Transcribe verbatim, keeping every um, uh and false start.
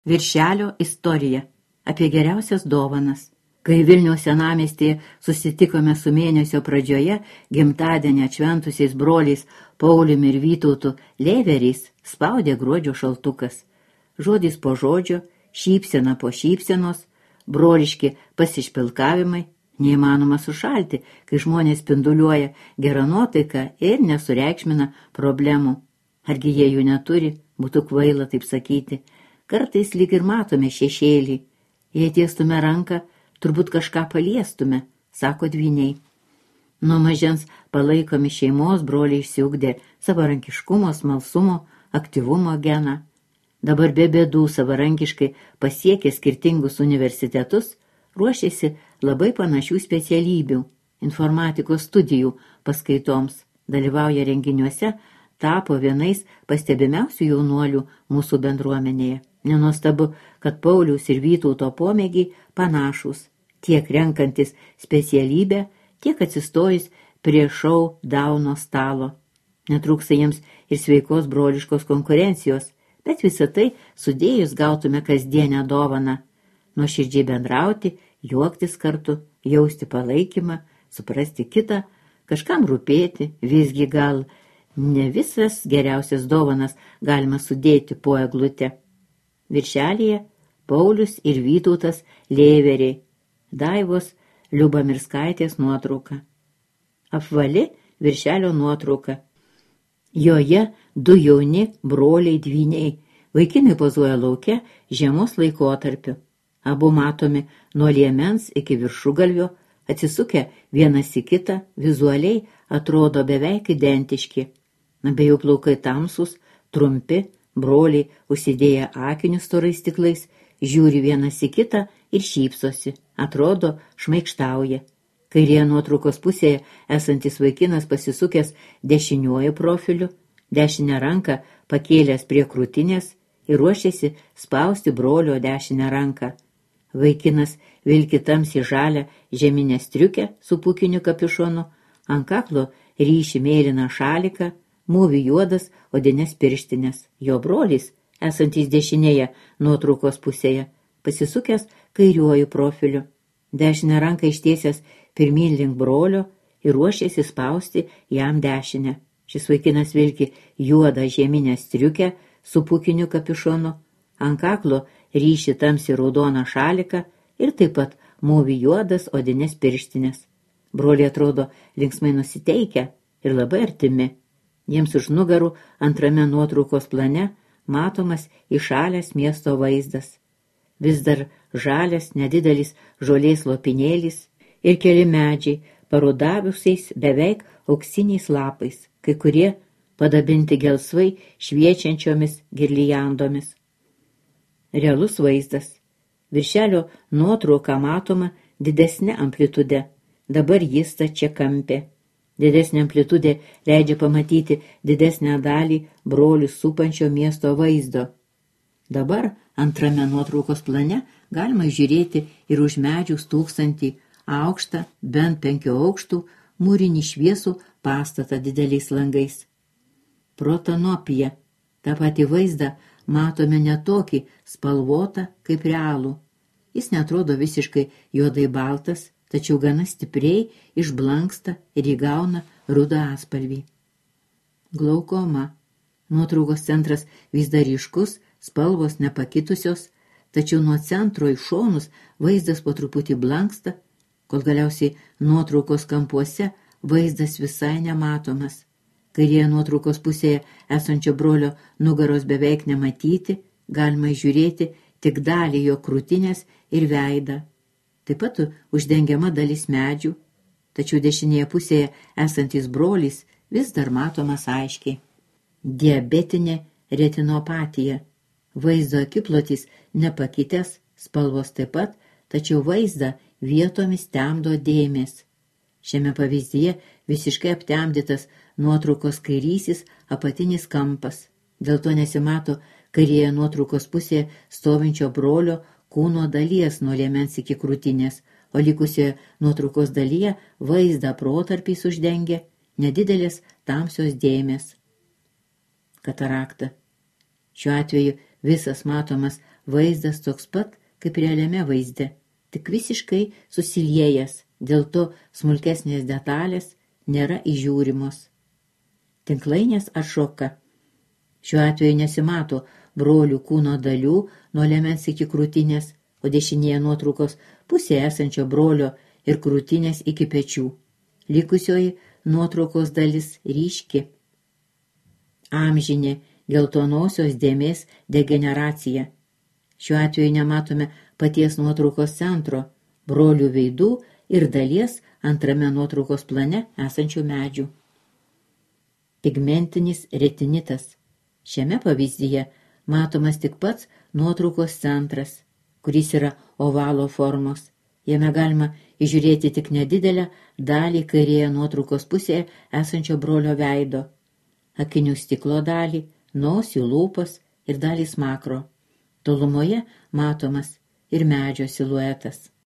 Viršelio istorija apie geriausias dovanas. Kai Vilniaus senamiestyje susitikome su mėnesio pradžioje gimtadienį atšventusiais broliais Pauliumi ir Vytautu Lėveriais, spaudė gruodžio šaltukas. Žodis po žodžio, šypsena po šypsenos, broliški pasišpilkavimai, neįmanoma sušalti, kai žmonės spinduliuoja gerą nuotaiką ir nesureikšmina problemų. Argi jie jų neturi, būtų kvaila taip sakyti. Kartais lyg ir matome šešėlį. Jei tiestume ranką, turbūt kažką paliestume, sako dvyniai. Nuo mažens palaikomi šeimos broliai išsiugdė savarankiškumo, smalsumo, aktyvumo geną. Dabar be bėdų savarankiškai pasiekė skirtingus universitetus, ruošėsi labai panašių specialybių, informatikos studijų paskaitoms, dalyvauja renginiuose, tapo vienais pastebimiausių jaunuolių mūsų bendruomenėje. Nenuostabu, kad Pauliaus ir Vytauto pomėgiai panašūs, tiek renkantis specialybę, tiek atsistojus prie šou dauno stalo. Netrūksta jiems ir sveikos broliškos konkurencijos, bet visą tai sudėjus gautume kasdienę dovaną. Nuoširdžiai bendrauti, juoktis kartu, jausti palaikymą, suprasti kitą, kažkam rūpėti, visgi gal ne visas geriausias dovanas galima sudėti po eglute. Viršelyje Paulius ir Vytautas Lėveriai, Daivos Liubamirskaitės nuotrauka. Apvali viršelio nuotrauka. Joje du jauni broliai dvyniai, vaikinai pozuoja lauke žiemos laikotarpiu. Abu matomi nuo liemens iki viršugalvio, atsisukę vienas į kitą, vizualiai atrodo beveik identiški. Abiejų plaukai tamsūs, trumpi, broliai užsidėję akinius storais stiklais, žiūri vienas į kitą ir šypsosi, atrodo šmaikštauja. Kairėje nuotraukos pusėje esantis vaikinas pasisukęs dešiniuoju profiliu, dešinę ranką pakėlęs prie krūtinės ir ruošiasi spausti brolio dešinę ranką. Vaikinas vilki tamsiai žalią žeminę striukę su pūkiniu kapišonu, ant kaklo ryši mėlyną šaliką, mūvi juodas odinės pirštinės. Jo brolis, esantis dešinėje nuotraukos pusėje, pasisukęs kairiuoju profiliu. Dešinę ranką ištiesęs pirmyn link brolio ir ruošėsi spausti jam dešinę. Šis vaikinas vilki juodą žieminę striukę su pūkiniu kapišonu, ant kaklo ryši tamsiai raudoną šaliką ir taip pat mūvi juodas odinės pirštinės. Broliai atrodo linksmai nusiteikę ir labai artimi. Jiems už nugarų antrame nuotraukos plane matomas įšalęs miesto vaizdas. Vis dar žalias nedidelis žolės lopinėlis ir keli medžiai parudavusiais beveik auksiniais lapais, kai kurie padabinti gelsvai šviečiančiomis girliandomis. Realus vaizdas. Viršelio nuotrauka matoma didesnė amplitude. Dabar jis stačiakampė. Didesnė amplitudė leidžia pamatyti didesnę dalį brolių supančio miesto vaizdo. Dabar antrame nuotraukos plane galima žiūrėti ir už medžių stūkstantį aukštą, bent penkių aukštų, mūrinį šviesų pastatą dideliais langais. Protanopija. Ta pati vaizdą matome ne tokį spalvotą kaip realų. Jis netrodo visiškai juodai baltas, tačiau gana stipriai išblanksta ir įgauna rudą atspalvį. Glaukoma. Nuotraukos centras vis dar ryškus, spalvos nepakitusios, tačiau nuo centro į šonus vaizdas po truputį blanksta, kol galiausiai nuotraukos kampuose vaizdas visai nematomas. Kairėje nuotraukos pusėje esančio brolio nugaros beveik nematyti, galima žiūrėti tik dalį jo krūtinės ir veidą. Taip pat uždengiama dalis medžių, tačiau dešinėje pusėje esantis brolis vis dar matomas aiškiai. Diabetinė retinopatija. Vaizdo akiplotis nepakitęs, spalvos taip pat, tačiau vaizdą vietomis temdo dėmės. Šiame pavyzdyje visiškai aptemdytas nuotraukos kairysis apatinis kampas. Dėl to nesimato kairėje nuotraukos pusėje stovinčio brolio kūno dalies nuo liemens iki krūtinės, o likusioje nuotraukos dalyje vaizdą protarpiais uždengia nedidelės tamsios dėmės. Katarakta. Šiuo atveju visas matomas vaizdas toks pat, kaip realiame vaizde, tik visiškai susiliejęs, dėl to smulkesnės detalės nėra įžiūrimos. Tinklainės atšoka. Šiuo atveju nesimato brolių kūno dalių nuo liemens iki krūtinės, o dešinėje nuotraukos pusėje esančio brolio ir krūtinės iki pečių. Likusioji nuotraukos dalis ryški. Amžinė geltonosios dėmės degeneracija. Šiuo atveju nematome paties nuotraukos centro, brolių veidų ir dalies antrame nuotraukos plane esančių medžių. Pigmentinis retinitas. Šiame pavyzdyje matomas tik pats nuotraukos centras, kuris yra ovalo formos. Jame galima įžiūrėti tik nedidelę dalį kairėje nuotraukos pusėje esančio brolio veido, akinių stiklo dalį, nosį, lūpas ir dalį smakro. Tolumoje matomas ir medžio siluetas.